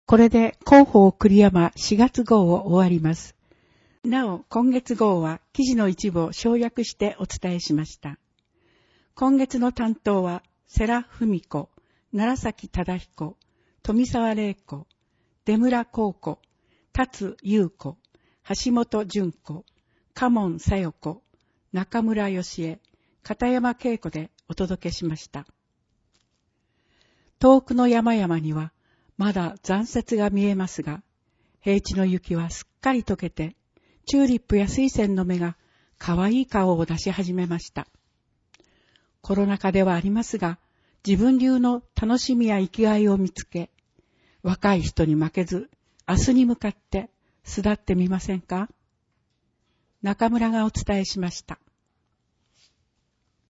これで広報栗山4月号を終わります。なお、今月号は記事の一部を省略してお伝えしました。今月の担当は、世良文子、楢崎忠彦、富沢玲子、出村幸子、辰優子、橋本純子、嘉門小夜子、中村義恵、片山恵子でお届けしました。遠くの山々にはまだ残雪が見えますが、平地の雪はすっかり溶けて、チューリップや水仙の芽が可愛い顔を出し始めました。コロナ禍ではありますが、自分流の楽しみや生きがいを見つけ、若い人に負けず、明日に向かって巣立ってみませんか？中村がお伝えしました。